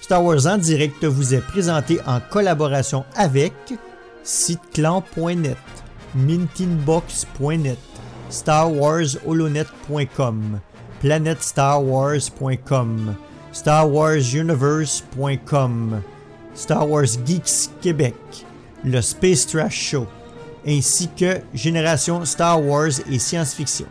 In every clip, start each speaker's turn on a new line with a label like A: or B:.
A: Star Wars en direct vous est présenté en collaboration avec siteclan.net, mintinbox.net, StarWarsHolonet.com, PlanetStarWars.com, StarWarsUniverse.com, Star Wars Geeks Québec, le Space Trash Show, ainsi que Génération Star Wars et Science-Fiction.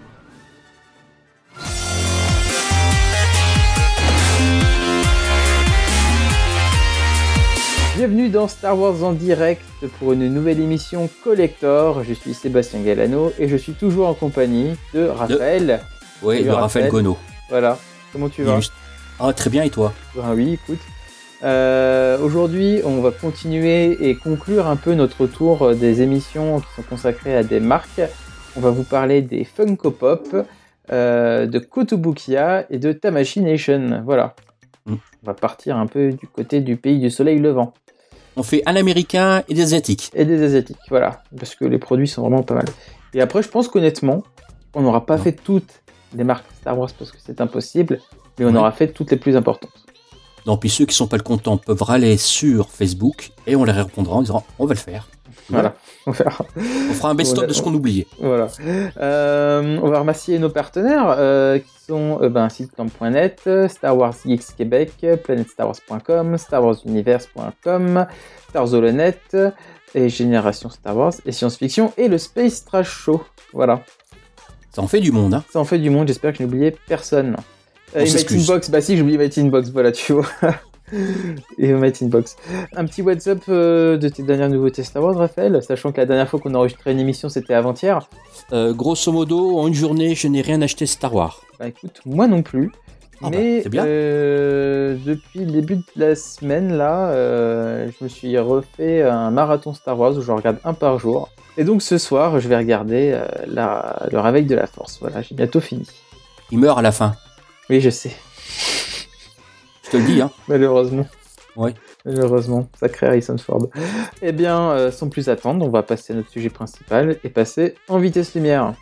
B: Bienvenue dans Star Wars en direct pour une nouvelle émission Collector. Je suis Sébastien Galano et je suis toujours en compagnie de Raphaël.
C: Oui, de Raphaël Gono.
B: Voilà. Comment tu vas ?
C: Très bien, et toi ?
B: Oui, écoute. Aujourd'hui, on va continuer et conclure un peu notre tour des émissions qui sont consacrées à des marques. On va vous parler des Funko Pop, de Kotobukiya et de Tamashii Nation. Voilà. On va partir un peu du côté du pays du soleil levant.
C: On fait un américain et des asiatiques.
B: Et des asiatiques, voilà. Parce que les produits sont vraiment pas mal. Et après, je pense qu'honnêtement, on n'aura pas fait toutes les marques Star Wars parce que c'est impossible, mais on aura fait toutes les plus importantes.
C: Donc, puis ceux qui ne sont pas contents peuvent râler sur Facebook et on leur répondra en disant on va le faire.
B: Voilà. On fera
C: un best-of de ce qu'on oubliait.
B: Voilà. On va remercier nos partenaires qui sont siteclan.net, Star Wars Geeks Québec, PlanetStarWars.com, StarWarsUniverse.com, StarWarsHolonet et Génération Star Wars et Science-Fiction et le Space Trash Show. Voilà.
C: Ça en fait du monde, hein.
B: Ça en fait du monde, j'espère que je n'ai oublié personne. Mighty Inbox, bah si, j'ai oublié Mighty Inbox, voilà, tu vois. Et Mighty Inbox. Un petit WhatsApp de tes dernières nouveautés Star Wars, Raphaël, sachant que la dernière fois qu'on a enregistré une émission, c'était avant-hier.
C: Grosso modo, en une journée, je n'ai rien acheté Star Wars.
B: Bah écoute, moi non plus. Mais
C: c'est bien.
B: depuis le début de la semaine, là, je me suis refait un marathon Star Wars où je regarde un par jour. Et donc ce soir, je vais regarder le Réveil de la Force. Voilà, j'ai bientôt fini.
C: Il meurt à la fin.
B: Oui, je sais.
C: Je te le dis, hein.
B: Malheureusement.
C: Oui.
B: Malheureusement, sacré Harrison Ford. Eh bien, sans plus attendre, on va passer à notre sujet principal et passer en vitesse lumière.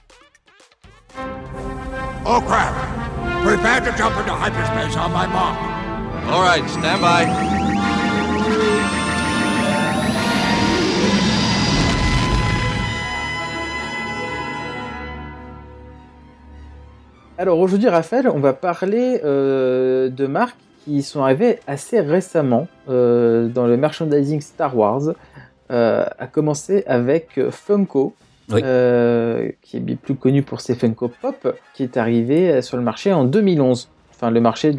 D: Oh crap! Prepare to jump into hyperspace on my mark.
E: All right, stand by.
B: Alors aujourd'hui, Raphaël, on va parler de marques qui sont arrivées assez récemment dans le merchandising Star Wars, à commencer avec Funko, qui est plus connu pour ses Funko Pop, qui est arrivé sur le marché en 2011. Enfin, le marché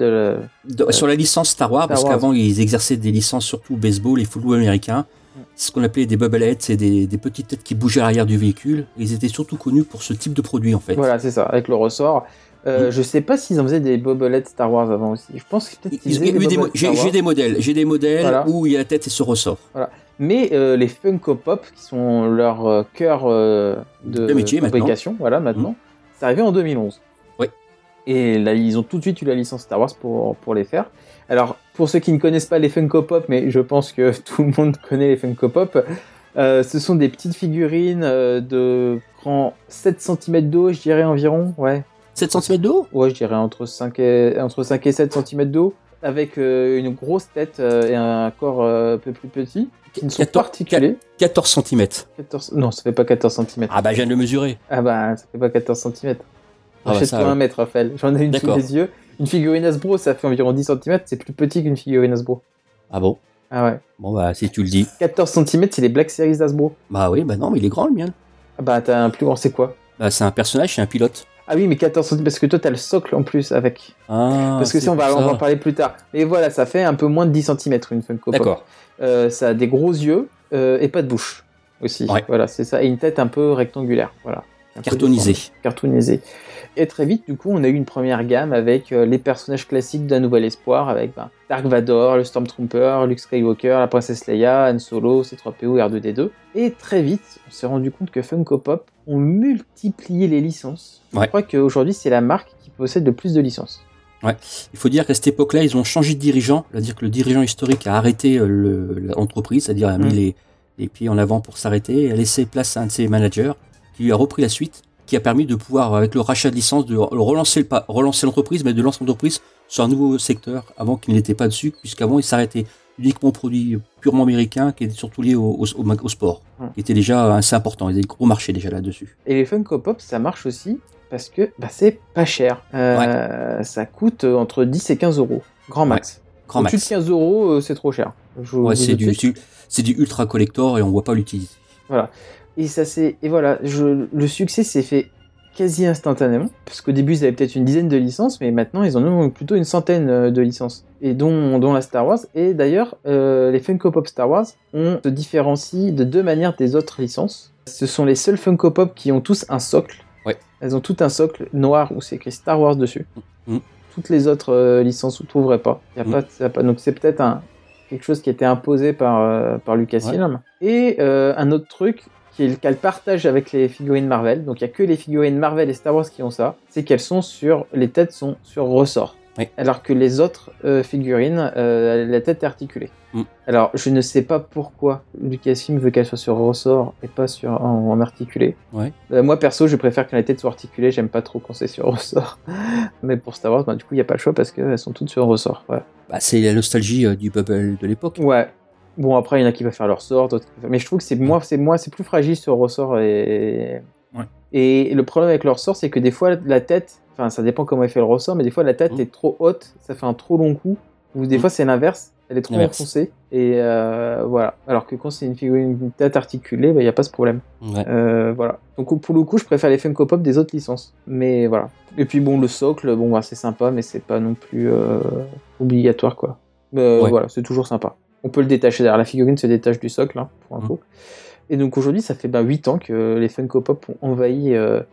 C: sur la licence Star Wars, parce qu'avant, ils exerçaient des licences surtout baseball et football américain. C'est ce qu'on appelait des bubbleheads, c'est des petites têtes qui bougeaient à l'arrière du véhicule. Ils étaient surtout connus pour ce type de produit, en fait.
B: Voilà, c'est ça, avec le ressort. Je sais pas s'ils en faisaient des bobbleheads Star Wars avant aussi. Je pense que peut-être qu'ils faisaient
C: j'ai des modèles
B: voilà.
C: Où il y a la tête et ce ressort.
B: Voilà. Mais les Funko Pop, qui sont leur cœur de
C: métier
B: fabrication,
C: maintenant.
B: Voilà, maintenant, c'est arrivé en 2011.
C: Oui.
B: Et là, ils ont tout de suite eu la licence Star Wars pour les faire. Alors, pour ceux qui ne connaissent pas les Funko Pop, mais je pense que tout le monde connaît les Funko Pop, ce sont des petites figurines de grand 7 cm d'eau, je dirais environ, ouais.
C: 7 cm d'eau ?
B: Ouais, je dirais entre 5 et 7 cm d'eau, avec une grosse tête et un corps un peu plus petit, qui ne sont pas articulés.
C: 14 cm.
B: Non, ça fait pas 14 cm.
C: Ah bah, je viens de le mesurer.
B: Ah bah, ça fait pas 14 cm.
C: Ah
B: Achète-toi 1 mètre, Raphaël. J'en ai une sous les yeux. Une figurine Hasbro, ça fait environ 10 cm, c'est plus petit qu'une figurine Hasbro.
C: Ah bon ?
B: Ah ouais.
C: Bon bah, si tu le dis.
B: 14 cm, c'est les Black Series d'Hasbro.
C: Bah oui, bah non, mais il est grand le mien.
B: Ah bah, t'as un plus grand, c'est quoi ?
C: Bah, c'est un personnage, c'est un pilote.
B: Ah oui, mais 14 cm, parce que toi, t'as le socle en plus avec.
C: Ah,
B: parce que ça, on va en parler plus tard. Mais voilà, ça fait un peu moins de 10 cm une Funko Pop.
C: D'accord.
B: Ça a des gros yeux et pas de bouche aussi.
C: Ouais.
B: Voilà, c'est ça. Et une tête un peu rectangulaire. Voilà. Cartoonisé. Et très vite, du coup, on a eu une première gamme avec les personnages classiques d'Un Nouvel Espoir, avec Dark Vador, le Stormtrooper, Luke Skywalker, la princesse Leia, Han Solo, C3PO, R2D2. Et très vite, on s'est rendu compte que Funko Pop ont multiplié les licences.
C: Ouais.
B: Je crois qu'aujourd'hui, c'est la marque qui possède le plus de licences.
C: Ouais. Il faut dire qu'à cette époque-là, ils ont changé de dirigeant, c'est-à-dire que le dirigeant historique a arrêté l'entreprise, c'est-à-dire a mis les pieds en avant pour s'arrêter, et a laissé place à un de ses managers qui lui a repris la suite. qui a permis de pouvoir, avec le rachat de licence, de relancer l'entreprise, mais de lancer l'entreprise sur un nouveau secteur avant qu'il n'était pas dessus, puisqu'avant il s'arrêtait uniquement aux produits purement américains, qui étaient surtout liés au sport, qui était déjà assez important. Il y a des gros marchés déjà là-dessus.
B: Et les Funko Pop, ça marche aussi parce que c'est pas cher. Ça coûte entre 10 et 15 euros, grand max.
C: Grand
B: Au-dessus
C: max.
B: de 15 euros, c'est trop cher.
C: C'est du ultra collector et on voit pas l'utilité.
B: Voilà. Et voilà, le succès s'est fait quasi instantanément, parce qu'au début ils avaient peut-être une dizaine de licences, mais maintenant ils en ont plutôt une centaine de licences, et dont la Star Wars. Et d'ailleurs, les Funko Pop Star Wars se différencient de 2 manières des autres licences. Ce sont les seuls Funko Pop qui ont tous un socle.
C: Ouais.
B: Elles ont tout un socle noir où c'est écrit Star Wars dessus. Toutes les autres licences vous ne trouverez pas. Donc c'est peut-être quelque chose qui a été imposé par Lucasfilm. Ouais. Et un autre truc qu'elle partage avec les figurines Marvel, donc il n'y a que les figurines Marvel et Star Wars qui ont ça, c'est qu'elles sont les têtes sont sur ressort. Oui. Alors que les autres figurines, la tête est articulée. Alors je ne sais pas pourquoi Lucasfilm veut qu'elle soit sur ressort et pas en articulé. Ouais. Moi perso, je préfère que la tête soit articulée, j'aime pas trop quand c'est sur ressort. Mais pour Star Wars, du coup il n'y a pas le choix parce qu'elles sont toutes sur ressort. Ouais.
C: C'est la nostalgie du bubble de l'époque.
B: Ouais. Bon, après, il y en a qui vont faire leur sort, d'autres qui vont faire... Mais je trouve que c'est plus fragile sur ressort. Et le problème avec leur sort, c'est que des fois, la tête, enfin, ça dépend comment elle fait le ressort, mais des fois, la tête est trop haute, ça fait un trop long coup. Ou des fois, c'est l'inverse, elle est trop enfoncée. Et voilà. Alors que quand c'est une tête articulée, il n'y a pas ce problème. Ouais. Voilà. Donc, pour le coup, je préfère les Funko Pop des autres licences. Mais voilà. Et puis, bon, le socle, c'est sympa, mais c'est pas non plus obligatoire, quoi. Voilà, c'est toujours sympa. On peut le détacher derrière. La figurine se détache du socle, pour info. Et donc aujourd'hui, ça fait 8 ans que les Funko Pop ont envahi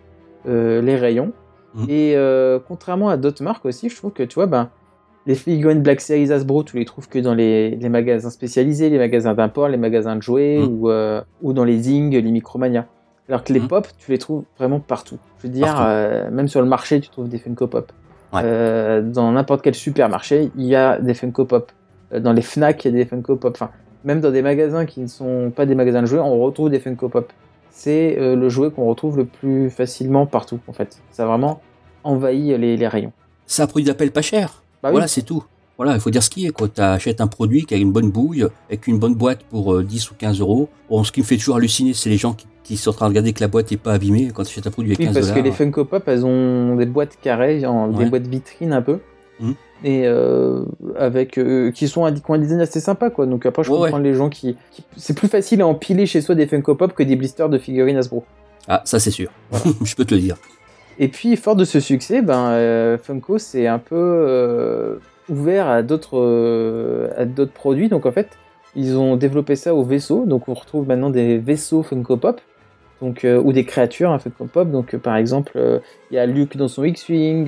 B: les rayons. Et contrairement à d'autres marques aussi, je trouve que, tu vois, les figurines Black Series Hasbro, tu les trouves que dans les magasins spécialisés, les magasins d'import, les magasins de jouets, ou dans les Zing, les Micromania. Alors que les Pop, tu les trouves vraiment partout. Je veux dire, même sur le marché, tu trouves des Funko Pop. Ouais. Dans n'importe quel supermarché, il y a des Funko Pop. Dans les Fnac, il y a des Funko Pop. Enfin, même dans des magasins qui ne sont pas des magasins de jouets, on retrouve des Funko Pop. C'est le jouet qu'on retrouve le plus facilement partout, en fait. Ça a vraiment envahi les rayons.
C: C'est un produit d'appel pas cher. Voilà, c'est tout. Voilà, il faut dire ce qui est, quoi. Tu achètes un produit qui a une bonne bouille, avec une bonne boîte pour 10 ou 15 euros. Bon, ce qui me fait toujours halluciner, c'est les gens qui sont en train de regarder que la boîte n'est pas abîmée quand tu achètes un produit avec 15 $.
B: Oui, parce que les Funko Pop, elles ont des boîtes carrées, des boîtes vitrines un peu. Et avec qui ont un design assez sympa, quoi. Donc après je comprends les gens qui c'est plus facile à empiler chez soi des Funko Pop que des blisters de figurines Hasbro.
C: Ah, ça c'est sûr. Voilà. Je peux te le dire.
B: Et puis fort de ce succès, Funko s'est un peu ouvert à d'autres produits. Donc en fait ils ont développé ça au vaisseau. Donc on retrouve maintenant des vaisseaux Funko Pop, donc ou des créatures Funko Pop. Donc par exemple il y a Luke dans son X-Wing,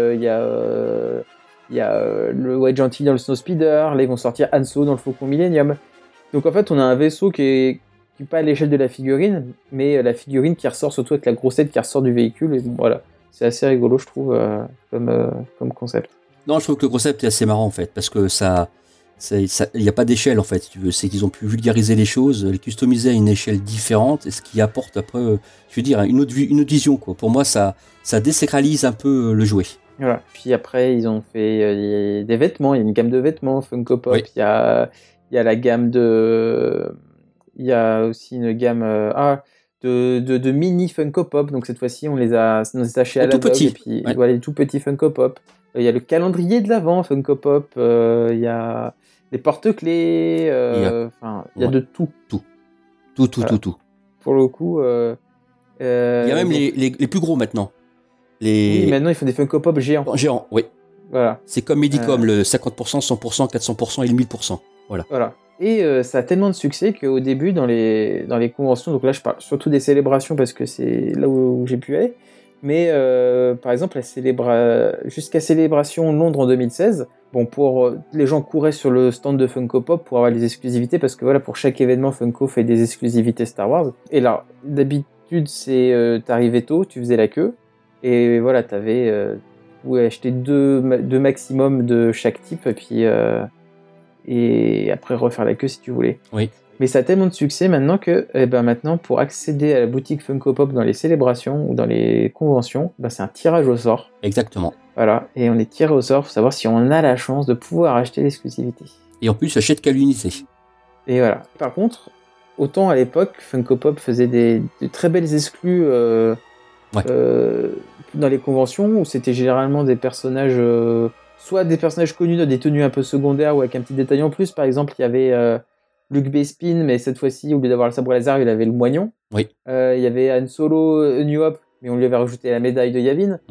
B: il y a le Wedge Antilles dans le Snowspeeder, là ils vont sortir Han Solo dans le Faucon Millennium. Donc en fait on a un vaisseau qui est pas à l'échelle de la figurine, mais la figurine qui ressort surtout avec la grossette qui ressort du véhicule, et bon voilà, c'est assez rigolo je trouve comme concept.
C: Non, je trouve que le concept est assez marrant en fait, parce que il n'y a pas d'échelle en fait, si tu veux. C'est qu'ils ont pu vulgariser les choses, les customiser à une échelle différente, et ce qui apporte après, je veux dire, une autre vision, quoi. Pour moi ça désacralise un peu le jouet.
B: Voilà. Puis après, ils ont fait des vêtements. Il y a une gamme de vêtements Funko Pop. Oui. Il y a la gamme de. Il y a aussi une gamme de mini Funko Pop. Donc cette fois-ci, on les a chez Aladog. Et puis voilà, les tout petits Funko Pop. Il y a le calendrier de l'Avent Funko Pop. Il y a les porte-clés. Il y a de tout.
C: Tout.
B: Pour le coup.
C: Il y a même les plus gros maintenant.
B: Oui, maintenant ils font des Funko Pop géants.
C: Géants, oui.
B: Voilà.
C: C'est comme Medicom, le 50%, 100%, 400% et le 1000%.
B: Voilà. Et ça a tellement de succès qu'au début, dans les conventions, donc là je parle surtout des célébrations parce que c'est là où j'ai pu aller, mais par exemple, jusqu'à Célébration Londres en 2016, les gens couraient sur le stand de Funko Pop pour avoir les exclusivités parce que voilà, pour chaque événement, Funko fait des exclusivités Star Wars. Et là, d'habitude, t'arrivais tôt, tu faisais la queue. Et voilà, tu pouvais acheter deux maximum de chaque type, et puis et après refaire la queue si tu voulais.
C: Oui.
B: Mais ça a tellement de succès maintenant que maintenant, pour accéder à la boutique Funko Pop dans les célébrations ou dans les conventions, c'est un tirage au sort.
C: Exactement.
B: Voilà, et on est tiré au sort pour savoir si on a la chance de pouvoir acheter l'exclusivité.
C: Et en plus, achète qu'à l'unité.
B: Et voilà. Par contre, autant à l'époque, Funko Pop faisait de très belles exclus dans les conventions, où c'était généralement des personnages, soit des personnages connus dans des tenues un peu secondaires ou avec un petit détail en plus. Par exemple, il y avait Luke Bespin, mais cette fois-ci, au lieu d'avoir le sabre laser, il avait le moignon.
C: Oui.
B: Il y avait Han Solo, New Hope, mais on lui avait rajouté la médaille de Yavin.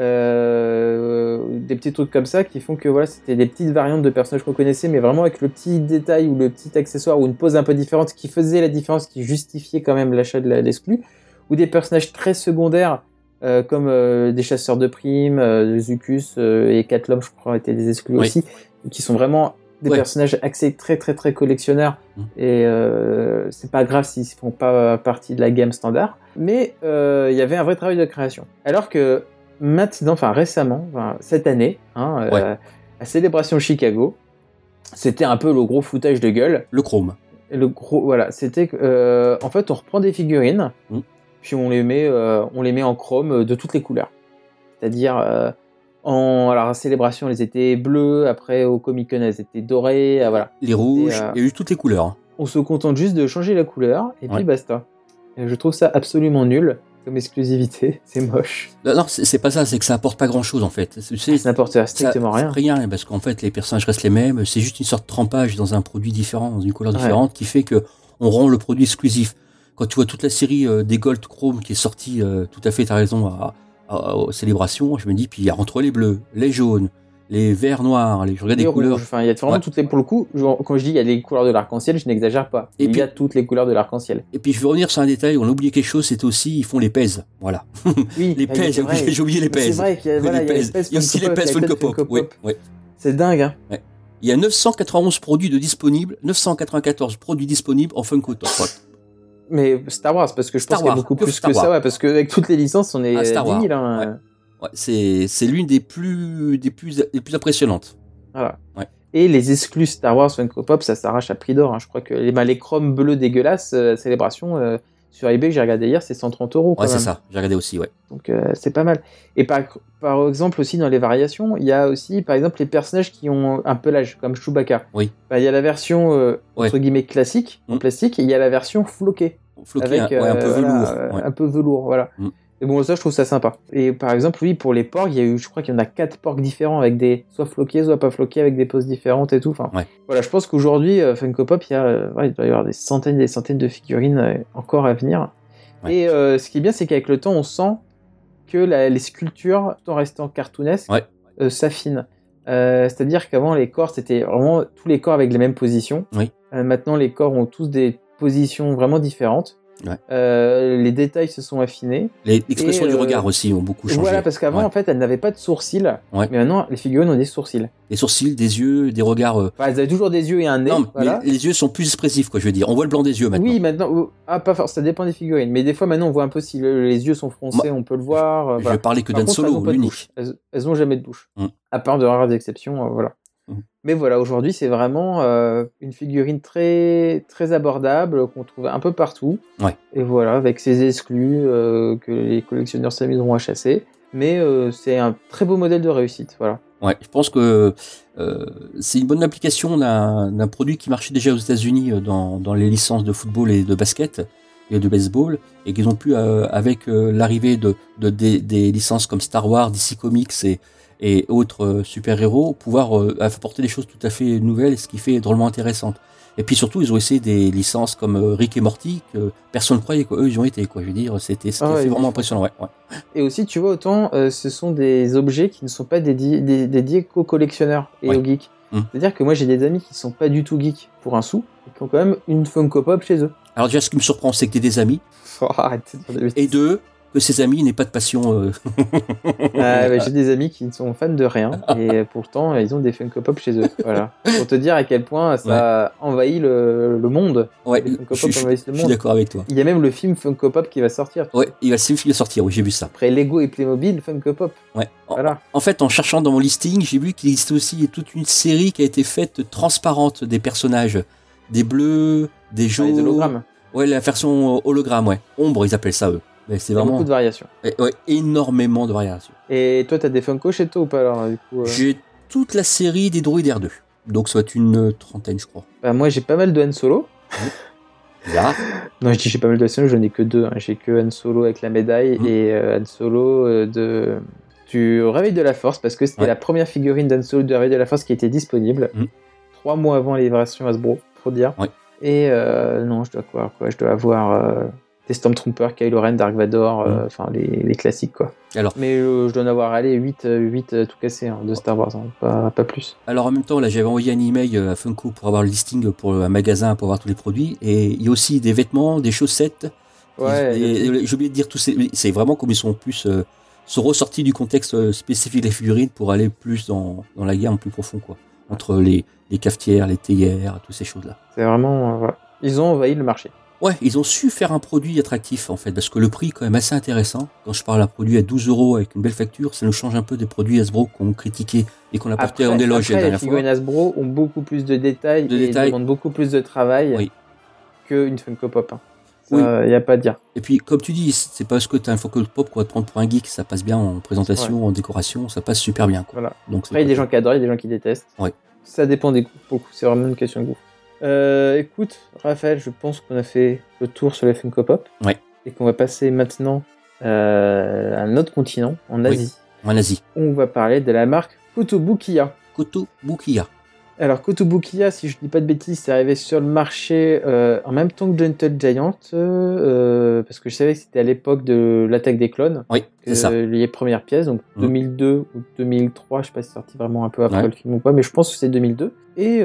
B: Des petits trucs comme ça qui font que voilà, c'était des petites variantes de personnages qu'on connaissait, mais vraiment avec le petit détail ou le petit accessoire ou une pose un peu différente qui faisait la différence, qui justifiait quand même l'achat de l'exclu. Ou des personnages très secondaires comme des chasseurs de primes, Zucus et Catlom, je crois, étaient des exclus aussi, qui sont vraiment des personnages axés très très très collectionneurs, et c'est pas grave s'ils font pas partie de la gamme standard, mais il y avait un vrai travail de création. Alors que maintenant, récemment, cette année, à Célébration Chicago, c'était un peu le gros foutage de gueule.
C: Le chrome.
B: Voilà, c'était en fait on reprend des figurines, puis on les met en chrome de toutes les couleurs. C'est-à-dire alors à Célébration, elles étaient bleues, après au Comic-Con, elles étaient dorées, voilà.
C: Les rouges, il y a eu toutes les couleurs.
B: On se contente juste de changer la couleur, et puis basta. Et je trouve ça absolument nul comme exclusivité, c'est moche.
C: Non, c'est pas ça, c'est que ça apporte pas grand-chose en fait.
B: Ça n'apporte strictement rien.
C: Rien, parce qu'en fait les personnages restent les mêmes, c'est juste une sorte de trempage dans un produit différent, dans une couleur différente, qui fait que on rend le produit exclusif. Quand tu vois toute la série des Gold Chrome qui est sortie, tout à fait, t'as raison, aux célébrations, je me dis, puis il y a entre les bleus, les jaunes, les verts noirs, je regarde les couleurs.
B: Il y a vraiment toutes les, pour le coup, quand je dis il y a les couleurs de l'arc-en-ciel, je n'exagère pas. Il y a toutes les couleurs de l'arc-en-ciel.
C: Et puis je veux revenir sur un détail, on a oublié quelque chose, c'est aussi, ils font les pèses. Voilà.
B: Oui,
C: les pèses, j'ai oublié les pèses.
B: C'est vrai qu'il y a,
C: les pèses. Il y a aussi les pèses Funko Pop. Oui.
B: C'est dingue, hein.
C: Ouais. Il y a 991 produits disponibles, 994 produits disponibles en Funko Pop.
B: Mais Star Wars, parce que je pense qu'il y a beaucoup plus que ça, parce qu'avec toutes les licences, on est à 10 000. Hein.
C: Ouais, c'est l'une des plus impressionnantes.
B: Voilà. Ouais. Et les exclus Star Wars Funko Pop, ça s'arrache à prix d'or. Hein. Je crois que les chromes bleus dégueulasses, Célébration, sur eBay que j'ai regardé hier, c'est 130 €.
C: Ouais, c'est ça. J'ai regardé aussi, ouais.
B: Donc c'est pas mal. Et par exemple aussi dans les variations, il y a aussi par exemple les personnages qui ont un pelage, comme Chewbacca.
C: Oui.
B: Il y a la version entre guillemets classique en plastique, et il y a la version floquée.
C: Floquée, avec un peu velours.
B: Un peu velours, voilà. Et bon, ça, je trouve ça sympa. Et par exemple, oui, pour les porgs, je crois qu'il y en a 4 porgs différents avec des soit floqués, soit pas floqués, avec des poses différentes et tout. Enfin, voilà, je pense qu'aujourd'hui, Funko Pop, il doit y avoir des centaines de figurines encore à venir. Ouais. Et ce qui est bien, c'est qu'avec le temps, on sent que les sculptures, tout en restant cartoonesques, s'affinent. C'est-à-dire qu'avant, les corps, c'était vraiment tous les corps avec les mêmes positions.
C: Oui.
B: Maintenant, les corps ont tous des positions vraiment différentes. Ouais. Les détails se sont affinés.
C: L'expression du regard aussi ont beaucoup changé.
B: Voilà, parce qu'avant, en fait, elles n'avaient pas de sourcils. Ouais. Mais maintenant, les figurines ont des sourcils.
C: Des sourcils, des yeux, des regards.
B: Enfin, elles avaient toujours des yeux et un nez.
C: Non, mais les yeux sont plus expressifs, quoi, je veux dire. On voit le blanc des yeux maintenant.
B: Oui, maintenant. Pas forcément, ça dépend des figurines. Mais des fois, maintenant, on voit un peu si les yeux sont froncés, on peut le voir.
C: Je parlais que d'Han Solo, l'unique.
B: Elles ont jamais de bouche. À part de rares exceptions, voilà. Mais voilà, aujourd'hui, c'est vraiment une figurine très, très abordable qu'on trouve un peu partout.
C: Ouais.
B: Et voilà, avec ses exclus que les collectionneurs s'amuseront à chasser. Mais c'est un très beau modèle de réussite. Voilà.
C: Ouais, je pense que c'est une bonne application d'un produit qui marchait déjà aux États-Unis dans les licences de football et de basket et de baseball, et qu'ils ont pu, avec l'arrivée des licences comme Star Wars, DC Comics et autres super-héros, pouvoir apporter des choses tout à fait nouvelles, ce qui fait drôlement intéressante. Et puis surtout, ils ont essayé des licences comme Rick et Morty, que personne ne croyait qu'eux, ils ont été, quoi. Je veux dire, c'était vraiment impressionnant, ouais.
B: Et aussi, tu vois, autant ce sont des objets qui ne sont pas dédiés qu'aux collectionneurs et aux geeks. C'est-à-dire que moi, j'ai des amis qui ne sont pas du tout geeks pour un sou, et qui ont quand même une Funko Pop chez eux.
C: Alors déjà, ce qui me surprend, c'est que t'es des amis.
B: Arrête.
C: Et deux, que ses amis n'aient pas de passion.
B: J'ai des amis qui ne sont fans de rien et pourtant ils ont des Funko Pop chez eux. Voilà. Pour te dire à quel point ça envahit le monde.
C: Ouais,
B: les Funko Pop envahissent le monde.
C: Je suis d'accord avec toi.
B: Il y a même le film Funko Pop qui va sortir.
C: Ouais, le film va sortir, oui, j'ai vu ça.
B: Après Lego et Playmobil, Funko Pop.
C: Ouais.
B: Voilà.
C: En fait, en cherchant dans mon listing, j'ai vu qu'il existe aussi toute une série qui a été faite transparente des personnages. Des bleus, des jaunes.
B: Des hologrammes.
C: Ouais, la version hologramme, ouais. Ombre, ils appellent ça eux. Mais c'est vraiment
B: beaucoup de variations.
C: Ouais, énormément de variations.
B: Et toi, t'as des Funko chez toi ou pas alors, du coup
C: J'ai toute la série des droïdes R2. Donc, soit une trentaine, je crois.
B: Bah, moi, j'ai pas mal de Han Solo.
C: Là.
B: Non, je dis j'ai pas mal de Han Solo, je n'ai que 2. Hein. J'ai que Han Solo avec la médaille et Han Solo du Réveil de la Force, parce que c'était la première figurine d'Han Solo du Réveil de la Force qui était disponible. 3 mois avant les versions Hasbro, pour dire. Ouais. Et non, je dois avoir des Stormtroopers, Kylo Ren, Dark Vador, enfin les classiques quoi. Alors, mais je dois en avoir 8 tout cassé de Star Wars, pas plus.
C: Alors en même temps, là j'avais envoyé un email à Funko pour avoir le listing pour un magasin pour avoir tous les produits, et il y a aussi des vêtements, des chaussettes.
B: Ouais.
C: J'ai oublié de dire c'est vraiment comme ils sont plus sont ressortis du contexte spécifique des figurines pour aller plus dans la gamme plus profond quoi. Entre les cafetières, les théières, toutes ces choses là.
B: C'est vraiment ils ont envahi le marché.
C: Ouais, ils ont su faire un produit attractif en fait, parce que le prix est quand même assez intéressant. Quand je parle d'un produit à 12 € avec une belle facture, ça nous change un peu des produits Hasbro qu'on critiquait et qu'on a porté en éloge la dernière fois.
B: Les figurines Hasbro ont beaucoup plus de détails et demandent beaucoup plus de travail qu'une Funko Pop. Il n'y a pas à dire.
C: Et puis, comme tu dis, c'est parce que tu as un Funko Pop qu'on va te prendre pour un geek, ça passe bien en présentation, en décoration, ça passe super bien. Quoi.
B: Voilà.
C: Donc,
B: après, il y a des gens qui adorent, il y a des gens qui détestent.
C: Ouais.
B: Ça dépend des goûts, beaucoup. C'est vraiment une question de goût. Écoute, Raphaël, je pense qu'on a fait le tour sur les Funko Pop.
C: Ouais.
B: Et qu'on va passer maintenant à un autre continent, en Asie.
C: Oui, en Asie.
B: On va parler de la marque Kotobukiya.
C: Kotobukiya.
B: Alors, Kotobukiya, si je dis pas de bêtises, c'est arrivé sur le marché en même temps que Gentle Giant, parce que je savais que c'était à l'époque de l'attaque des clones.
C: Oui, c'est ça.
B: Les premières pièces, donc 2002 ou 2003, je sais pas si c'est sorti vraiment un peu après le film ou pas, mais je pense que c'est 2002. Et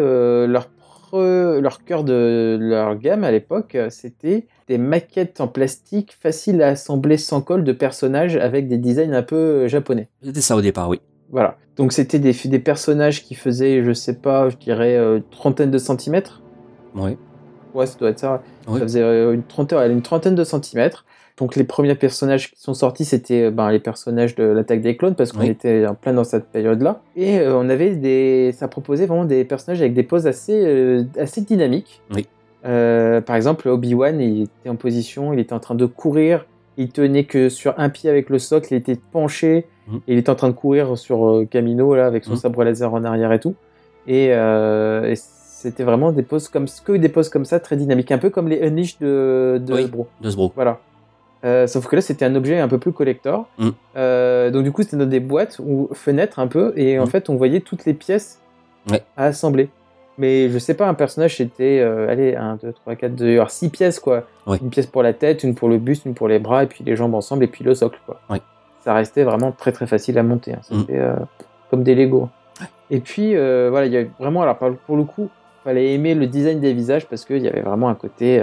B: leur cœur de leur gamme à l'époque, c'était des maquettes en plastique faciles à assembler sans colle de personnages avec des designs un peu japonais.
C: C'était ça au départ, oui.
B: Voilà. Donc c'était des personnages qui faisaient, je sais pas, je dirais trentaine de centimètres.
C: Oui.
B: Ouais, ça doit être ça. Oui. Ça faisait une trentaine de centimètres. Donc les premiers personnages qui sont sortis, c'était les personnages de l'attaque des clones, parce qu'on était en plein dans cette période-là. Et on avait ça proposait vraiment des personnages avec des poses assez dynamiques.
C: Oui.
B: Par exemple, Obi-Wan, il était en position, il était en train de courir, il tenait que sur un pied avec le socle, il était penché, et il était en train de courir sur Kamino là, avec son sabre laser en arrière et tout. Et c'était vraiment des poses comme ça, très dynamiques, un peu comme les Unleashed de Hasbro.
C: De Hasbro.
B: Voilà. Sauf que là, c'était un objet un peu plus collector. Donc du coup, c'était dans des boîtes ou fenêtres un peu, et en fait, on voyait toutes les pièces à assembler. Mais je sais pas, un personnage, c'était 1, 2, 3, 4, 2, alors 6 pièces quoi. Ouais. Une pièce pour la tête, une pour le buste, une pour les bras, et puis les jambes ensemble, et puis le socle quoi.
C: Ouais.
B: Ça restait vraiment très très facile à monter. Hein. C'était comme des Lego. Ouais. Et puis voilà, il y avait vraiment, alors pour le coup, il fallait aimer le design des visages, parce qu'il y avait vraiment un côté.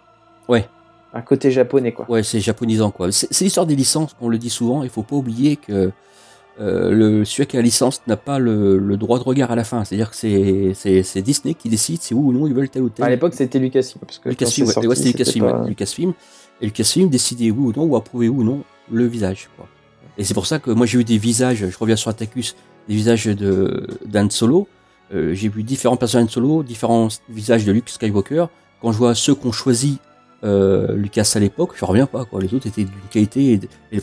B: Un côté japonais quoi.
C: Ouais, c'est japonisant quoi. C'est l'histoire des licences, on le dit souvent. Il faut pas oublier que celui qui a la licence n'a pas le droit de regard à la fin. C'est-à-dire que c'est Disney qui décide si oui ou non ils veulent tel ou tel.
B: À l'époque, c'était Lucasfilm, parce que
C: Lucasfilm, c'était Lucasfilm. Lucasfilm. Et Lucasfilm décidait oui ou non, ou approuvait oui ou non le visage quoi. Et c'est pour ça que moi j'ai eu des visages. Je reviens sur Atticus, des visages d'Han Solo. J'ai vu différents personnages d'Han Solo, différents visages de Luke Skywalker. Quand je vois ceux qu'on choisit Lucas à l'époque, je reviens pas quoi. Les autres étaient d'une qualité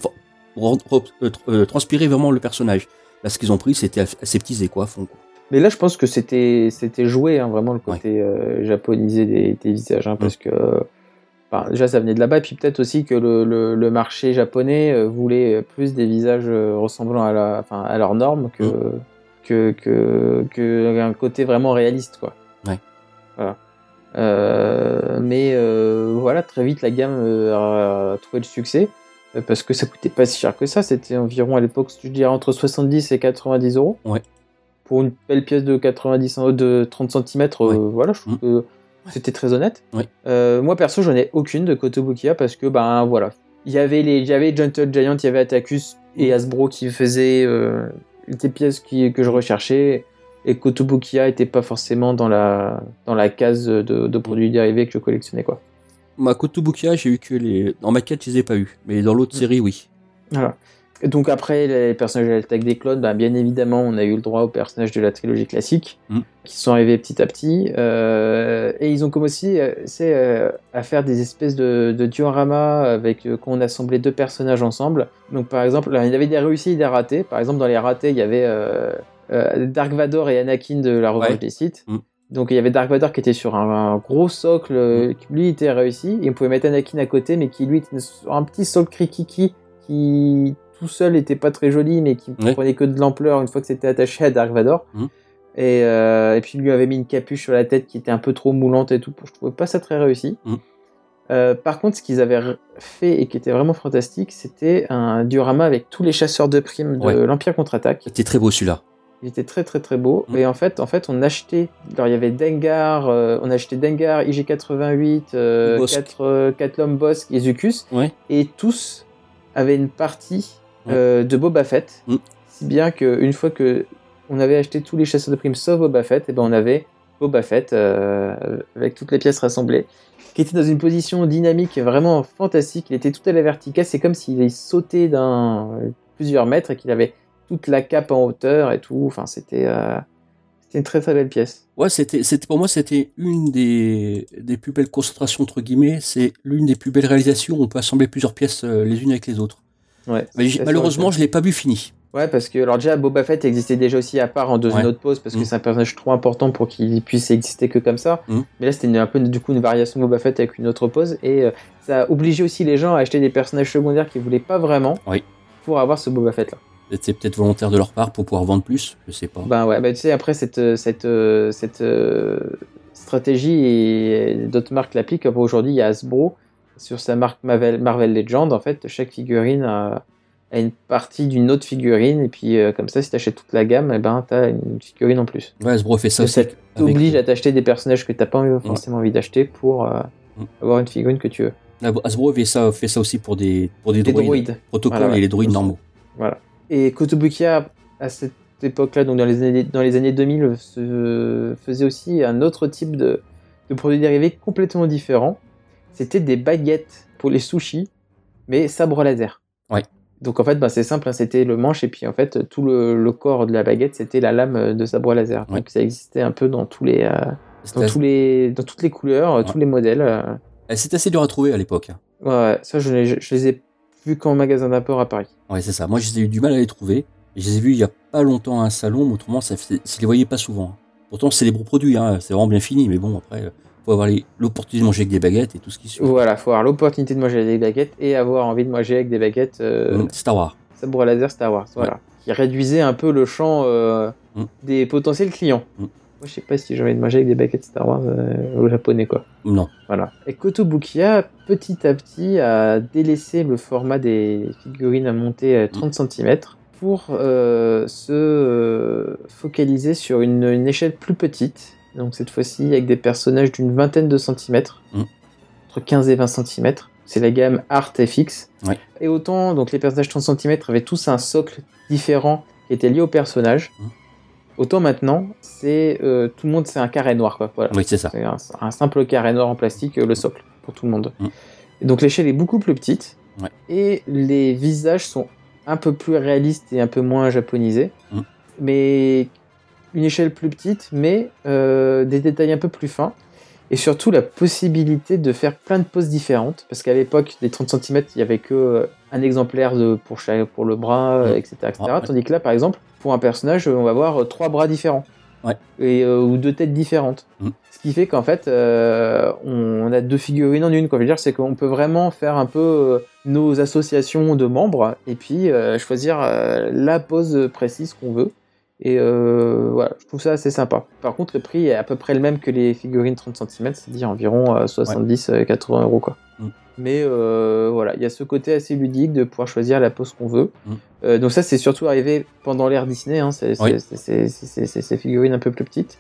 C: transpirer vraiment le personnage. Là, ce qu'ils ont pris, c'était aseptisé quoi, à fond quoi.
B: Mais là, je pense que c'était joué vraiment le côté japonisé des visages, parce que déjà ça venait de là-bas, et puis peut-être aussi que le marché japonais voulait plus des visages ressemblant à leurs normes que un côté vraiment réaliste quoi.
C: Ouais.
B: Voilà. Mais voilà, très vite la gamme a trouvé le succès, parce que ça coûtait pas si cher que ça. C'était environ à l'époque, je dirais, entre 70 et 90 €.
C: Ouais.
B: Pour une belle pièce de 30 cm, voilà, je trouve que c'était très honnête.
C: Ouais.
B: Moi perso, j'en ai aucune de Kotobukiya, parce que voilà, Il y avait Gentle Giant, il y avait Atticus et Hasbro qui faisaient des pièces que je recherchais, et Kotobukiya était pas forcément dans la case de produits dérivés que je collectionnais, quoi.
C: Kotobukiya, j'ai eu que les... En maquette, je les ai pas eu, mais dans l'autre série, oui.
B: Voilà. Et donc après, les personnages de l'attaque des clones, bien évidemment, on a eu le droit aux personnages de la trilogie classique, qui sont arrivés petit à petit, et ils ont commencé à faire des espèces de dioramas quand on assemblait 2 personnages ensemble. Donc par exemple, il y avait des réussis et des ratés. Par exemple, dans les ratés, il y avait Dark Vador et Anakin de la Revanche des Sith. Donc il y avait Dark Vador qui était sur un gros socle, qui lui était réussi, et on pouvait mettre Anakin à côté, mais qui lui était sur un petit socle crikiki qui tout seul était pas très joli, mais qui prenait que de l'ampleur une fois que c'était attaché à Dark Vador. Et puis il lui avait mis une capuche sur la tête qui était un peu trop moulante et tout. Je trouvais pas ça très réussi. Par contre, ce qu'ils avaient fait et qui était vraiment fantastique, c'était un diorama avec tous les chasseurs de primes de l'Empire contre-attaque.
C: C'était très beau celui-là.
B: Il était très très très beau. Et en fait, on achetait. Alors il y avait Dengar, on achetait Dengar, IG-88, 4 Lom Bosk et Zucus, et tous avaient une partie de Boba Fett, si bien qu'une fois que on avait acheté tous les chasseurs de primes sauf Boba Fett, et on avait Boba Fett avec toutes les pièces rassemblées, qui était dans une position dynamique vraiment fantastique. Il était tout à la verticale, c'est comme s'il sautait plusieurs mètres et qu'il avait toute la cape en hauteur et tout. Enfin, c'était une très très belle pièce.
C: Ouais, pour moi, c'était une des plus belles concentrations, entre guillemets. C'est l'une des plus belles réalisations où on peut assembler plusieurs pièces les unes avec les autres.
B: Ouais,
C: mais malheureusement, je l'ai pas vu fini.
B: Ouais, parce que alors déjà Boba Fett existait déjà aussi à part dans une autre pose, parce que c'est un personnage trop important pour qu'il puisse exister que comme ça. Mais là, c'était un peu du coup une variation de Boba Fett avec une autre pose, et ça a obligé aussi les gens à acheter des personnages secondaires qu'ils voulaient pas vraiment pour avoir ce Boba Fett là.
C: C'était peut-être volontaire de leur part pour pouvoir vendre plus, je sais pas.
B: Tu sais, après cette stratégie, et d'autres marques l'appliquent. Aujourd'hui, il y a Hasbro sur sa marque Marvel Legends. En fait, chaque figurine a une partie d'une autre figurine, et puis comme ça, si tu achètes toute la gamme, t'as une figurine en plus.
C: Ouais, Hasbro fait ça aussi.
B: Ça t'oblige à t'acheter des personnages que t'as pas forcément envie d'acheter pour avoir une figurine que tu veux.
C: Hasbro fait ça aussi pour des droïdes. Protocole et les droïdes normaux.
B: Voilà. Et Kotobukiya, à cette époque-là, donc dans les années 2000, faisait aussi un autre type de produits dérivés complètement différent. C'était des baguettes pour les sushis, mais sabre laser. Ouais. Donc en fait, c'est simple, c'était le manche, et puis en fait, tout le corps de la baguette, c'était la lame de sabre laser. Donc ça existait un peu dans toutes les couleurs, tous les modèles.
C: C'est assez dur à trouver à l'époque.
B: Ouais, ça je les ai vus qu'en magasin d'import à Paris.
C: Ouais, c'est ça. Moi, j'ai eu du mal à les trouver. Je les ai vus il y a pas longtemps à un salon, mais autrement, je les voyais pas souvent. Pourtant, c'est des beaux produits, c'est vraiment bien fini, mais bon, après, faut avoir l'opportunité de manger avec des baguettes et tout ce qui suit.
B: Voilà, faut avoir l'opportunité de manger avec des baguettes et avoir envie de manger avec des baguettes.
C: Star Wars.
B: Sabre laser Star Wars, voilà. Qui réduisait un peu le champ des potentiels clients. Moi, je sais pas si j'ai envie de manger avec des baguettes Star Wars au japonais, quoi.
C: Non.
B: Voilà. Et Kotobukiya, petit à petit, a délaissé le format des figurines à monter à 30 cm pour se focaliser sur une échelle plus petite. Donc, cette fois-ci, avec des personnages d'une vingtaine de centimètres, entre 15 et 20 cm. C'est la gamme Art FX. Ouais. Et autant, donc, les personnages 30 cm avaient tous un socle différent qui était lié au personnage. Autant maintenant, tout le monde, c'est un carré noir, quoi. Voilà.
C: Oui, c'est ça.
B: C'est un simple carré noir en plastique, le socle, pour tout le monde. Et donc l'échelle est beaucoup plus petite, et les visages sont un peu plus réalistes et un peu moins japonisés. Mais une échelle plus petite, mais des détails un peu plus fins. Et surtout la possibilité de faire plein de poses différentes, parce qu'à l'époque, des 30 cm, il n'y avait que un exemplaire pour le bras, etc. Tandis que là, par exemple, pour un personnage, on va avoir 3 bras différents, ou 2 têtes différentes. Ce qui fait qu'en fait, on a 2 figurines en une. Quoi. Je veux dire, c'est qu'on peut vraiment faire un peu nos associations de membres, et puis choisir la pose précise qu'on veut. Et voilà, je trouve ça assez sympa. Par contre, le prix est à peu près le même que les figurines 30 cm, c'est-à-dire environ 70-80 euros, quoi. Mais voilà, il y a ce côté assez ludique de pouvoir choisir la pose qu'on veut. Donc ça, c'est surtout arrivé pendant l'ère Disney, ces figurines un peu plus petites.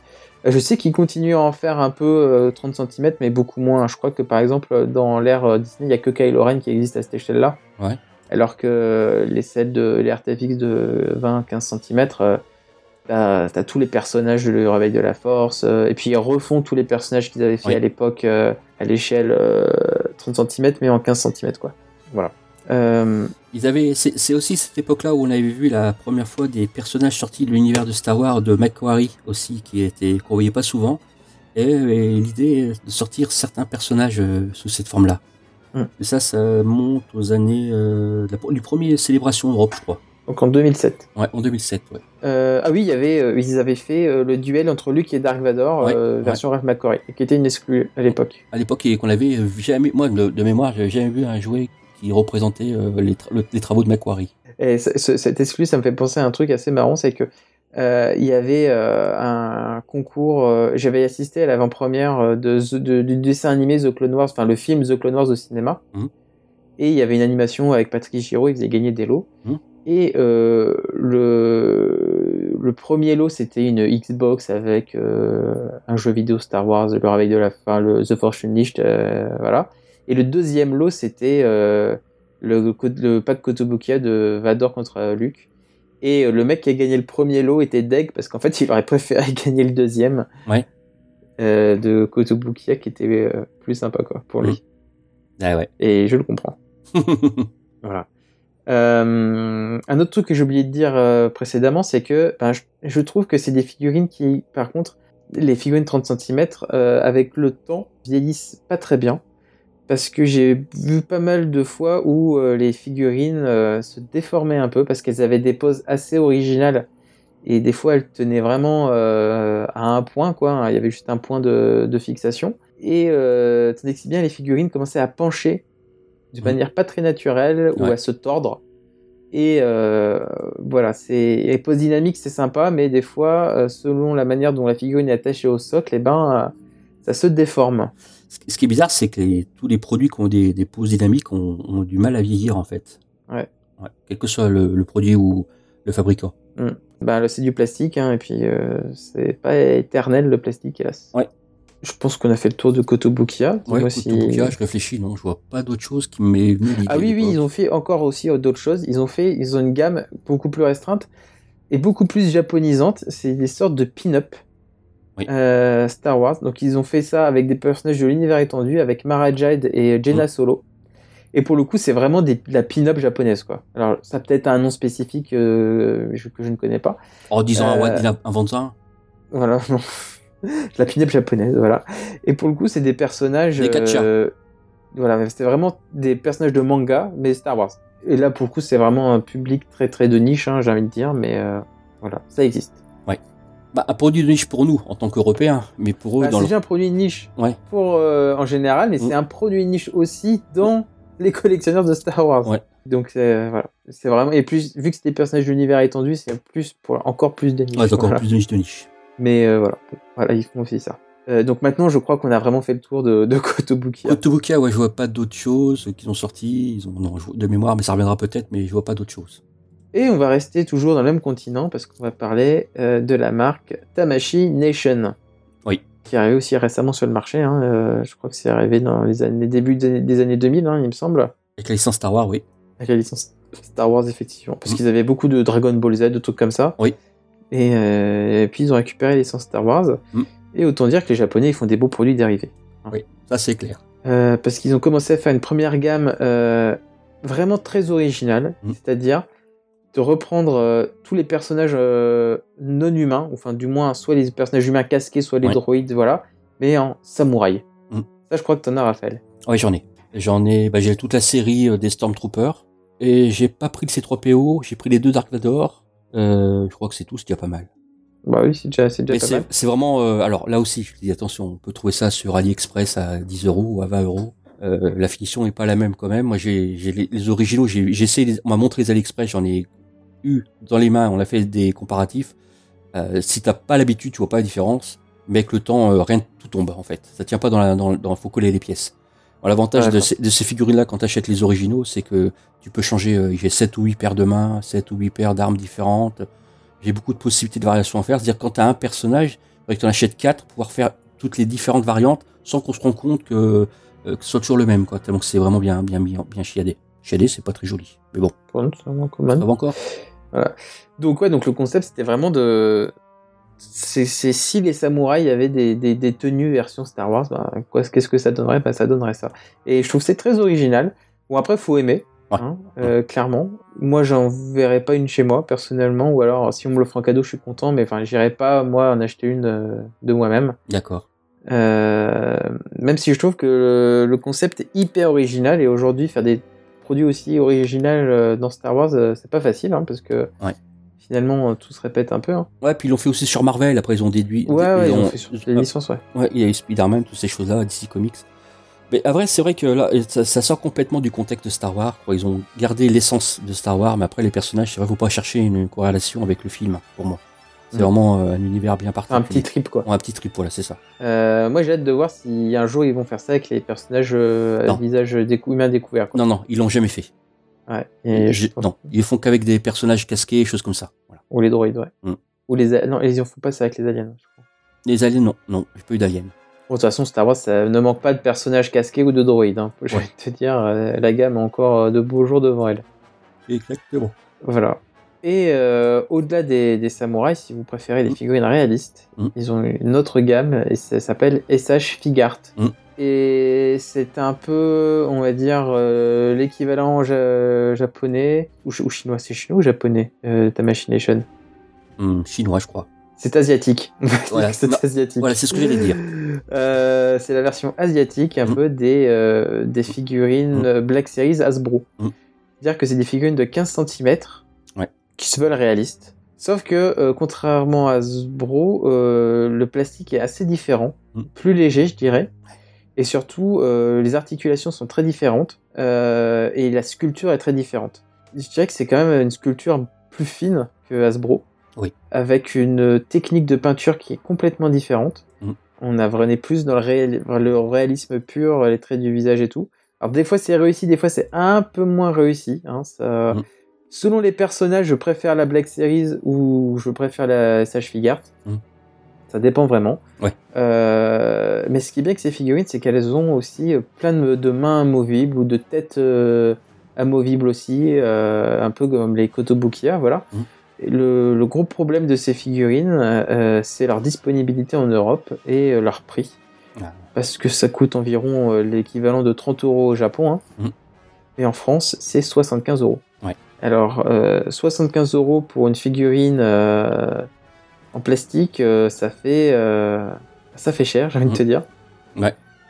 B: Je sais qu'ils continuent à en faire un peu 30 cm, mais beaucoup moins. Je crois que par exemple, dans l'ère Disney, il n'y a que Kylo Ren qui existe à cette échelle-là.
C: Ouais.
B: Alors que les RTFX de 20-15 cm, t'as tous les personnages de Le Réveil de la Force, et puis ils refont tous les personnages qu'ils avaient fait à l'époque à l'échelle 30 cm, mais en 15 cm, quoi. Voilà.
C: C'est aussi cette époque-là où on avait vu la première fois des personnages sortis de l'univers de Star Wars de McQuarrie aussi, qu'on voyait pas souvent, et l'idée de sortir certains personnages sous cette forme-là. Et ça monte aux années du premier Célébration Europe, je crois.
B: Donc en 2007.
C: Ouais, en 2007, ouais.
B: Ah oui, ils avaient fait le duel entre Luke et Dark Vador, version Ralph McQuarrie, qui était une exclue à l'époque.
C: À l'époque, et qu'on avait jamais, moi de mémoire, j'avais jamais vu un jouet qui représentait les travaux de McQuarrie. Et
B: cette exclu, ça me fait penser à un truc assez marrant, c'est que il y avait un concours, j'avais assisté à l'avant-première du dessin animé The Clone Wars, enfin le film The Clone Wars au cinéma, et il y avait une animation avec Patrick Giraud, il faisait gagner des lots, et le premier lot c'était une Xbox avec un jeu vidéo Star Wars, Le Réveil de la Fin, The Force Unleashed, voilà. Et le deuxième lot, c'était le pack Kotobukiya de Vador contre Luke. Et le mec qui a gagné le premier lot était deg, parce qu'en fait, il aurait préféré gagner le deuxième de Kotobukiya, qui était plus sympa, quoi, pour lui.
C: Ah ouais.
B: Et je le comprends. Voilà. Un autre truc que j'ai oublié de dire précédemment, c'est que je trouve que c'est des figurines qui, par contre, les figurines 30 cm, avec le temps, vieillissent pas très bien. Parce que j'ai vu pas mal de fois où les figurines se déformaient un peu parce qu'elles avaient des poses assez originales et des fois elles tenaient vraiment à un point, quoi. Il y avait juste un point de fixation et tandis que si bien les figurines commençaient à pencher de manière pas très naturelle ou à se tordre et voilà, les poses dynamiques c'est sympa, mais des fois selon la manière dont la figurine est attachée au socle, ça se déforme.
C: Ce qui est bizarre, c'est que tous les produits qui ont des poses dynamiques ont du mal à vieillir, en fait.
B: Ouais.
C: Quel que soit le produit ou le fabricant.
B: C'est du plastique, et puis c'est pas éternel le plastique, hélas. Ouais. Je pense qu'on a fait le tour de Kotobukiya.
C: Kotobukiya, je réfléchis, non, je vois pas d'autre chose qui m'est venu l'idée.
B: Ah oui, ils ont fait encore aussi d'autres choses. Ils ont une gamme beaucoup plus restreinte et beaucoup plus japonisante. C'est des sortes de pin-up. Star Wars, donc ils ont fait ça avec des personnages de l'univers étendu, avec Mara Jade et Jaina Solo, et pour le coup c'est vraiment de la pin-up japonaise, quoi. Alors ça a peut-être un nom spécifique que je ne connais pas.
C: En disant invente ça.
B: Voilà, non. La pin-up japonaise, voilà. Et pour le coup c'est des personnages voilà, c'était vraiment des personnages de manga mais Star Wars. Et là pour le coup c'est vraiment un public très très de niche, j'ai envie de dire, mais voilà, ça existe.
C: Un produit de niche pour nous, en tant qu'Européens, mais pour eux...
B: c'est déjà un produit de niche pour, en général, mais c'est un produit de niche aussi dans les collectionneurs de Star Wars. Ouais. Donc, voilà. C'est vraiment... Et plus, vu que c'est des personnages de l'univers étendu, c'est encore plus de niche.
C: Ouais, c'est encore plus de niche.
B: Mais voilà, ils font aussi ça. Donc maintenant, je crois qu'on a vraiment fait le tour de Kotobukiya.
C: Kotobukiya, je vois pas d'autres choses qui sont sorties. De mémoire, mais ça reviendra peut-être, mais je vois pas d'autres choses.
B: Et on va rester toujours dans le même continent parce qu'on va parler de la marque Tamashii Nation.
C: Oui.
B: Qui est arrivée aussi récemment sur le marché. Je crois que c'est arrivé dans les débuts des années 2000, il me semble.
C: Avec la licence Star Wars, oui.
B: Avec la licence Star Wars, effectivement. Parce qu'ils avaient beaucoup de Dragon Ball Z, de trucs comme ça.
C: Oui.
B: Et puis ils ont récupéré la licence Star Wars. Et autant dire que les Japonais, ils font des beaux produits dérivés.
C: Oui, ça c'est clair.
B: Parce qu'ils ont commencé à faire une première gamme vraiment très originale. C'est-à-dire de reprendre tous les personnages non humains, enfin du moins soit les personnages humains casqués, soit les droïdes, voilà, mais en samouraï. Ça, je crois que t'en as, Raphaël.
C: Oui, j'en ai. J'ai toute la série des Stormtroopers, et j'ai pas pris le C3PO, j'ai pris les 2 Dark Vador. Je crois que c'est tout, c'est déjà pas mal.
B: Bah oui, c'est déjà pas mal.
C: C'est vraiment... alors là aussi, je dis attention, on peut trouver ça sur AliExpress à 10€ ou à 20€. La finition est pas la même quand même. Moi, j'ai les originaux, on m'a montré les AliExpress, j'en ai eu dans les mains, on a fait des comparatifs. Si t'as pas l'habitude, tu vois pas la différence, mais avec le temps, rien, tout tombe en fait. Ça tient pas faut coller les pièces. Alors, l'avantage de ces figurines-là quand t'achètes les originaux, c'est que tu peux changer. J'ai 7 ou 8 paires de mains, 7 ou 8 paires d'armes différentes. J'ai beaucoup de possibilités de variation à faire. C'est-à-dire quand t'as un personnage, que tu en achètes 4 pour pouvoir faire toutes les différentes variantes sans qu'on se rende compte que ce soit toujours le même, quoi. Tellement que c'est vraiment bien chiadé. Chiadé, c'est pas très joli, mais bon.
B: Ça va
C: encore.
B: Voilà. Donc le concept c'était vraiment c'est si les samouraïs avaient des tenues version Star Wars, qu'est-ce que ça donnerait ? Ça donnerait ça. Et je trouve que c'est très original. Bon, après faut aimer. Clairement. Moi, j'en verrais pas une chez moi, personnellement, ou alors si on me l'offre en cadeau, je suis content, mais j'irais pas, moi, en acheter une de moi-même.
C: D'accord.
B: Même si je trouve que le concept est hyper original, et aujourd'hui, faire des produits aussi originaux dans Star Wars, c'est pas facile, parce que finalement, tout se répète un peu.
C: Ouais, puis ils l'ont fait aussi sur Marvel, après ils ont déduit.
B: Ils ont fait sur les licences,
C: Ouais, il y a eu Spider-Man, toutes ces choses-là, DC Comics. Mais à vrai, c'est vrai que là, ça sort complètement du contexte de Star Wars. Ils ont gardé l'essence de Star Wars, mais après les personnages, c'est vrai, faut pas chercher une corrélation avec le film, pour moi. C'est vraiment un univers bien particulier.
B: Un petit trip, quoi.
C: Un petit trip, voilà, c'est ça.
B: Moi, j'ai hâte de voir si un jour ils vont faire ça avec les personnages à visage humain découvert, quoi.
C: Non, ils l'ont jamais fait.
B: Ouais.
C: Non, ils le font qu'avec des personnages casqués, choses comme ça. Voilà.
B: Ou les droïdes, ouais. Ou non, ils en font pas ça avec les aliens, je crois.
C: Les aliens, non, j'ai pas eu d'aliens.
B: Bon, de toute façon, Star Wars, ça ne manque pas de personnages casqués ou de droïdes. Je vais te dire, la gamme a encore de beaux jours devant elle.
C: Exactement.
B: Voilà. Et au-delà des samouraïs, si vous préférez des figurines réalistes, ils ont une autre gamme et ça s'appelle SH Figart. Et c'est un peu, on va dire, l'équivalent japonais ou chinois. C'est chinois ou japonais, Tamashination
C: Chinois, je crois.
B: C'est asiatique.
C: Voilà,
B: asiatique.
C: Voilà, c'est ce que j'allais dire.
B: C'est la version asiatique un peu des figurines Black Series Hasbro. C'est-à-dire que c'est des figurines de 15 cm qui se veulent réalistes. Sauf que, contrairement à Hasbro, le plastique est assez différent, plus léger, je dirais. Et surtout, les articulations sont très différentes et la sculpture est très différente. Je dirais que c'est quand même une sculpture plus fine que Hasbro.
C: Oui.
B: Avec une technique de peinture qui est complètement différente. On est plus dans le réalisme pur, les traits du visage et tout. Alors des fois c'est réussi, des fois c'est un peu moins réussi. Selon les personnages, je préfère la Black Series ou je préfère la SH Figart. Ça dépend vraiment.
C: Ouais.
B: Mais ce qui est bien avec ces figurines, c'est qu'elles ont aussi plein de mains amovibles ou de têtes amovibles aussi, un peu comme les Kotobukiya, voilà. Le gros problème de ces figurines, c'est leur disponibilité en Europe et leur prix. Parce que ça coûte environ l'équivalent de 30 € au Japon. Et en France, c'est 75 €.
C: Ouais.
B: Alors, 75 € pour une figurine en plastique, ça fait cher, j'ai envie de te dire.
C: Ouais.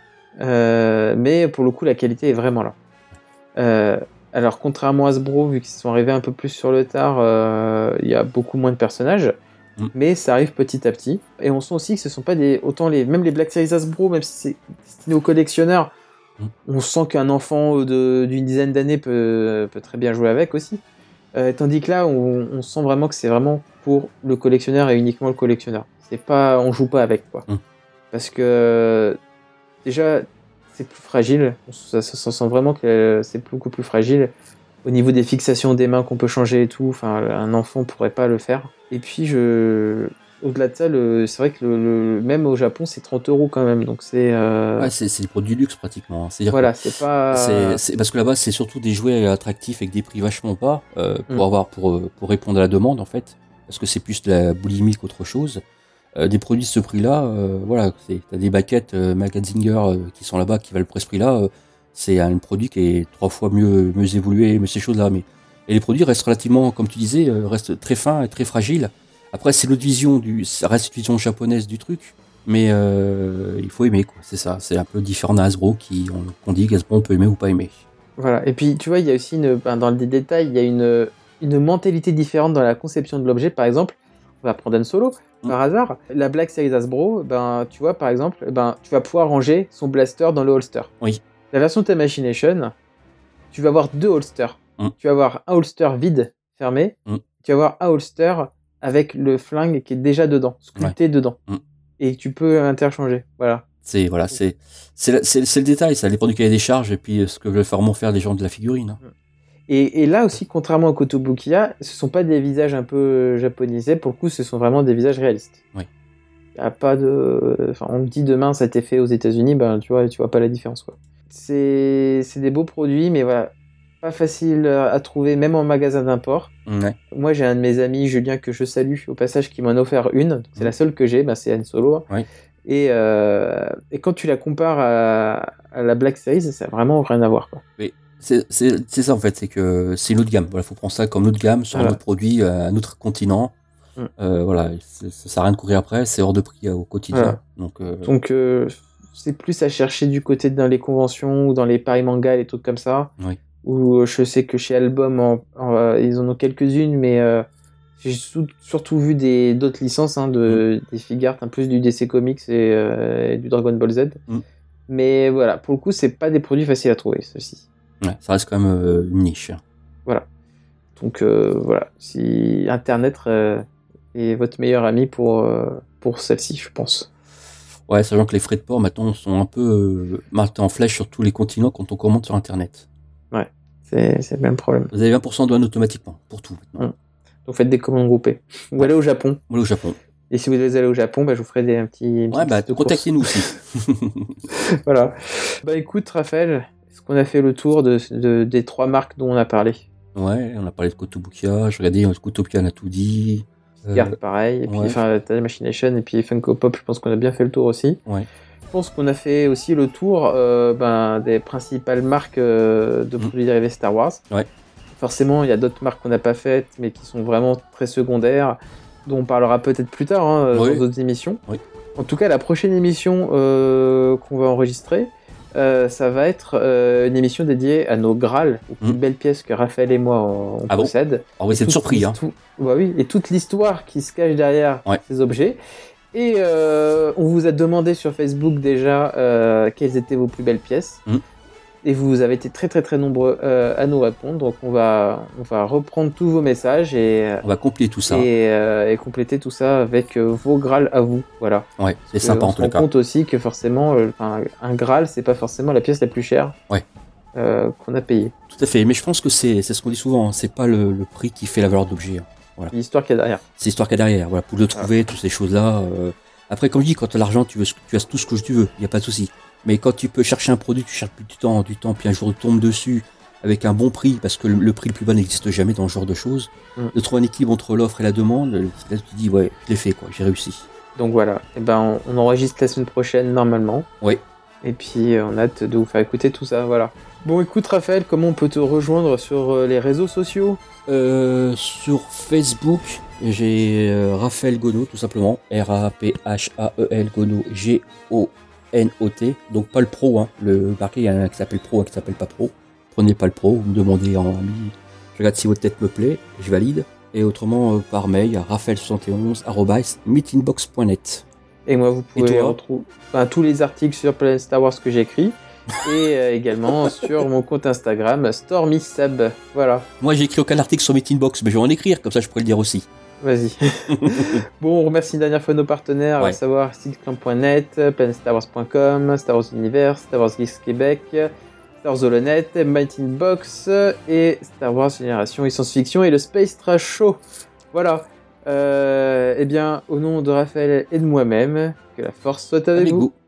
B: Mais pour le coup, la qualité est vraiment là. Alors, contrairement à Hasbro, vu qu'ils sont arrivés un peu plus sur le tard, il y a beaucoup moins de personnages, mais ça arrive petit à petit. Et on sent aussi que ce sont pas même les Black Series Hasbro, même si c'est destiné aux collectionneurs, on sent qu'un enfant d'une dizaine d'années peut très bien jouer avec aussi. Tandis que là, on sent vraiment que c'est vraiment pour le collectionneur et uniquement le collectionneur. On joue pas avec, quoi. Parce que déjà, c'est plus fragile. Ça sent vraiment que c'est beaucoup plus fragile. Au niveau des fixations des mains qu'on peut changer et tout, un enfant pourrait pas le faire. Et puis, au-delà de ça, c'est vrai que même au Japon, c'est 30 € quand même. Donc c'est
C: le produit luxe pratiquement. C'est-à-dire
B: voilà, c'est pas.
C: C'est parce que là-bas, c'est surtout des jouets attractifs avec des prix vachement bas pour répondre à la demande en fait. Parce que c'est plus de la boulimie qu'autre chose. Des produits de ce prix-là, voilà, t'as des baquettes Magazinger qui sont là-bas qui valent ce prix-là. C'est un produit qui est 3 fois mieux évolué, mais ces choses-là. Et les produits restent relativement, comme tu disais, restent très fins et très fragiles. Après, c'est ça reste une vision japonaise du truc, mais il faut aimer, quoi. C'est ça, c'est un peu différent d'un Hasbro qu'on dit qu'Hasbro on peut aimer ou pas aimer.
B: Voilà. Et puis, tu vois, il y a aussi dans les détails, il y a une mentalité différente dans la conception de l'objet. Par exemple, on va prendre Han Solo. Par hasard, la Black Series Hasbro, tu vois, par exemple, tu vas pouvoir ranger son blaster dans le holster.
C: Oui.
B: La version Tamashination, tu vas avoir 2 holsters. Tu vas avoir un holster vide, fermé. Tu vas avoir un holster avec le flingue qui est déjà dedans, sculpté dedans. Et tu peux interchanger. Voilà.
C: C'est le détail, ça dépend du cahier des charges et puis ce que veulent vraiment faire les gens de la figurine.
B: Et là aussi, contrairement à Kotobukiya, ce sont pas des visages un peu japonisés. Pour le coup, ce sont vraiment des visages réalistes.
C: Oui.
B: Y a pas de... Enfin, on me dit demain ça a été fait aux États-Unis, ben tu vois pas la différence, quoi. C'est des beaux produits, mais voilà, pas facile à trouver, même en magasin d'import.
C: Ouais.
B: Moi, j'ai un de mes amis, Julien, que je salue au passage, qui m'en a offert une. C'est la seule que j'ai, c'est Han Solo.
C: Ouais.
B: Et quand tu la compares à la Black Series, ça n'a vraiment rien à voir, quoi.
C: Mais c'est ça en fait, c'est que c'est une autre gamme. Voilà, faut prendre ça comme une autre gamme sur un autre produit, un autre continent. Voilà, ça sert à rien de courir après, c'est hors de prix au quotidien.
B: Voilà. Donc c'est plus à chercher du côté dans les conventions ou dans les paris manga, les trucs comme ça.
C: Oui.
B: Où je sais que chez Album, ils en ont quelques-unes, mais j'ai surtout vu d'autres licences, des figures, un plus du DC Comics et du Dragon Ball Z. Mais voilà, pour le coup, c'est pas des produits faciles à trouver, ceux-ci.
C: Ouais, ça reste quand même une niche.
B: Voilà. Donc voilà, si Internet est votre meilleur ami pour celle-ci, je pense.
C: Ouais, sachant que les frais de port maintenant sont un peu marqués en flèche sur tous les continents quand on commande sur Internet.
B: Ouais, c'est le même problème.
C: Vous avez 20% de douane automatiquement pour tout maintenant.
B: Donc faites des commandes groupées. Ou allez au Japon.
C: Ou allez au Japon.
B: Et si vous allez au Japon, je vous ferai un petit.
C: Contactez-nous aussi.
B: Voilà. Écoute, Raphaël, est-ce qu'on a fait le tour des 3 marques dont on a parlé?
C: Ouais, on a parlé de Kotobukiya. Je regardais, Kotobukiya, on a tout dit.
B: Garde pareil. Et puis, Time Machination et puis Funko Pop, je pense qu'on a bien fait le tour aussi.
C: Ouais.
B: Je pense qu'on a fait aussi le tour des principales marques de produits dérivés Star Wars.
C: Ouais.
B: Forcément, il y a d'autres marques qu'on n'a pas faites, mais qui sont vraiment très secondaires, dont on parlera peut-être plus tard dans d'autres émissions.
C: Oui.
B: En tout cas, la prochaine émission qu'on va enregistrer, ça va être une émission dédiée à nos Graal, aux plus belles pièces que Raphaël et moi on possède.
C: Ah oui, c'est une surprise.
B: Oui, et toute l'histoire qui se cache derrière ces objets. Et on vous a demandé sur Facebook déjà quelles étaient vos plus belles pièces. Et vous avez été très très très nombreux à nous répondre. Donc on va reprendre tous vos messages et
C: on va compléter tout ça.
B: Et compléter tout ça avec vos Graal à vous. Voilà.
C: Ouais, c'est sympa en tout cas.
B: On se rend compte aussi que forcément, un Graal, c'est pas forcément la pièce la plus chère qu'on a payée.
C: Tout à fait, mais je pense que c'est ce qu'on dit souvent, c'est pas le prix qui fait la valeur d'objet. Voilà.
B: C'est l'histoire qu'il y a derrière.
C: C'est l'histoire qu'il y a derrière, voilà, pour le trouver, toutes ces choses-là. Après, comme je dis, quand tu as l'argent, tu as tout ce que tu veux, il n'y a pas de souci. Mais quand tu peux chercher un produit, tu cherches plus du temps, puis un jour tu tombes dessus avec un bon prix, parce que le prix le plus bas n'existe jamais dans ce genre de choses, de trouver un équilibre entre l'offre et la demande, là tu te dis, ouais, je l'ai fait, j'ai réussi.
B: Donc voilà, on enregistre la semaine prochaine normalement.
C: Oui.
B: Et puis on a hâte de vous faire écouter tout ça, voilà. Bon, écoute Raphaël, comment on peut te rejoindre sur les réseaux sociaux ?
C: Sur Facebook, j'ai Raphaël Gonot, tout simplement. RAPHAEL Gonot, GONOT. Donc pas le pro, le marqué, il y en a un qui s'appelle pro, un qui s'appelle pas pro. Prenez pas le pro, vous me demandez en ami. Je regarde si votre tête me plaît, je valide. Et autrement, par mail, à raphaël71@meetinbox.net.
B: Et moi, vous pouvez retrouver tous les articles sur Planet Star Wars que j'écris. Et également sur mon compte Instagram, StormySab. Voilà.
C: Moi, j'ai écrit aucun article sur Meetingbox, mais je vais en écrire, comme ça je pourrais le dire aussi.
B: Vas-y. Bon, on remercie une dernière fois nos partenaires, à savoir siteclamp.net, planetstarwars.com, Star Wars Universe, Star Wars Geeks Québec, Star Wars Holonet, Mighty Box et Star Wars Génération et Science-Fiction et le Space Trash Show. Voilà. Eh bien, au nom de Raphaël et de moi-même, que la force soit avec vous.